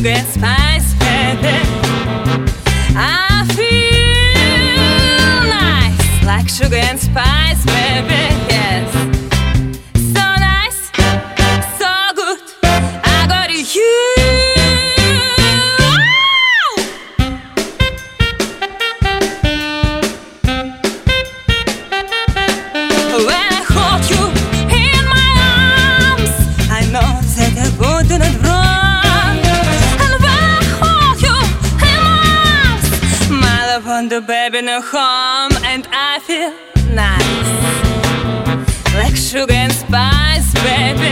sugar and spice, baby. I feel nice like sugar and spice, baby. Yes, so nice, so good. I got you. When I hold you in my arms, I know that I would not run. And when I hold you in my arms, my love won't do, baby, no harm. And I feel nice like sugar and spice, baby.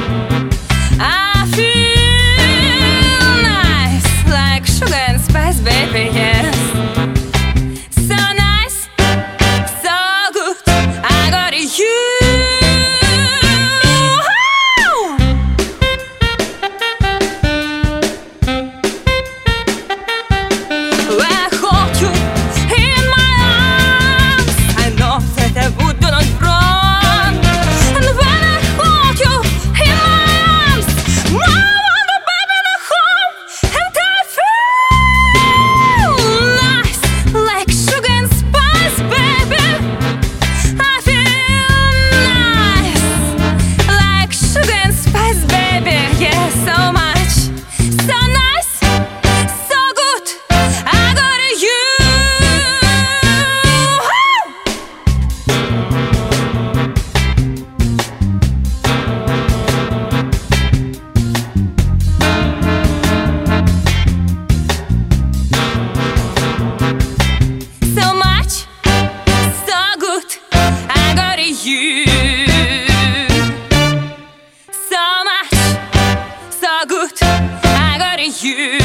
I feel nice like sugar and spice, baby, yes. So nice, so good, I got you. When I hold you in my arms, I know that I would not run. And when I hold you in my arms, my wonder, baby, no home. And I feel nice like sugar and spice, baby. I feel nice like sugar and spice, baby. Yeah, so much, so nice, so good, I got you. So much, so good, I got you. So much, so good, I got you.